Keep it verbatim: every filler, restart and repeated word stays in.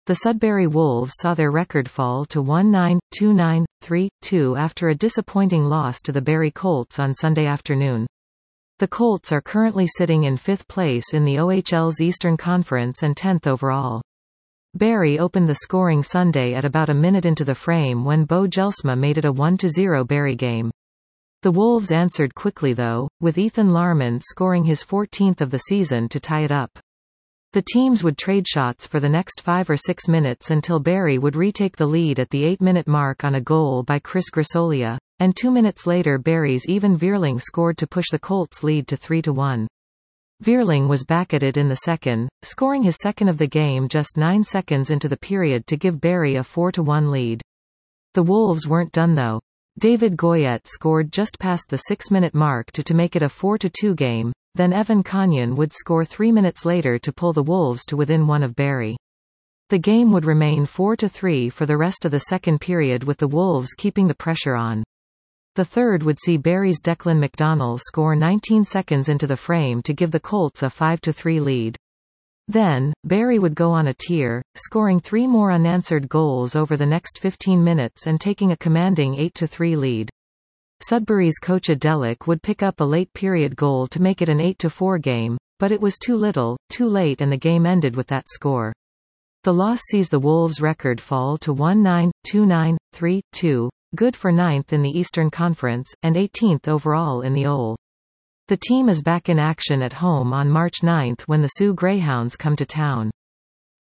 The Sudbury Wolves saw their record fall to one nine, two nine, three two after a disappointing loss to the Barrie Colts on Sunday afternoon. The Colts are currently sitting in fifth place in the O H L's Eastern Conference and tenth overall. Barrie opened the scoring Sunday at about a minute into the frame when Bo Jelsma made it a one to zero Barrie game. The Wolves answered quickly though, with Ethan Larmond scoring his fourteenth of the season to tie it up. The teams would trade shots for the next five or six minutes until Barrie would retake the lead at the eight-minute mark on a goal by Chris Grisolia, and two minutes later Barrie's Evan Vierling scored to push the Colts' lead to three to one. Vierling was back at it in the second, scoring his second of the game just nine seconds into the period to give Barrie a four to one lead. The Wolves weren't done though. David Goyette scored just past the six-minute mark to, to make it a four to two game. Then Evan Conyon would score three minutes later to pull the Wolves to within one of Barrie. The game would remain four to three for the rest of the second period with the Wolves keeping the pressure on. The third would see Barrie's Declan McDonnell score nineteen seconds into the frame to give the Colts a five to three lead. Then, Barrie would go on a tear, scoring three more unanswered goals over the next fifteen minutes and taking a commanding eight to three lead. Sudbury's coach Adelic would pick up a late-period goal to make it an eight to four game, but it was too little, too late and the game ended with that score. The loss sees the Wolves' record fall to one nine, two nine, three two, good for ninth in the Eastern Conference, and eighteenth overall in the O L. The team is back in action at home on March ninth when the Sioux Greyhounds come to town.